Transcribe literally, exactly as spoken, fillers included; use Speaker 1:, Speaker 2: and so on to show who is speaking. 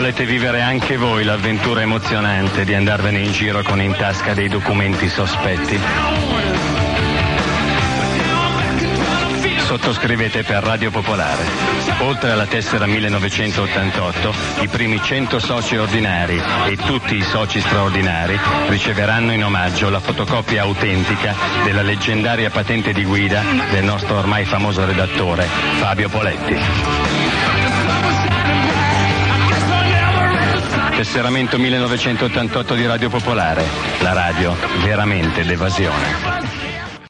Speaker 1: volete vivere anche voi l'avventura emozionante di andarvene in giro con in tasca dei documenti sospetti? Sottoscrivete per Radio Popolare. Oltre alla tessera millenovecentottantotto, i primi cento soci ordinari e tutti i soci straordinari riceveranno in omaggio la fotocopia autentica della leggendaria patente di guida del nostro ormai famoso redattore Fabio Poletti. Tesseramento millenovecentottantotto di Radio Popolare, la radio veramente d'evasione.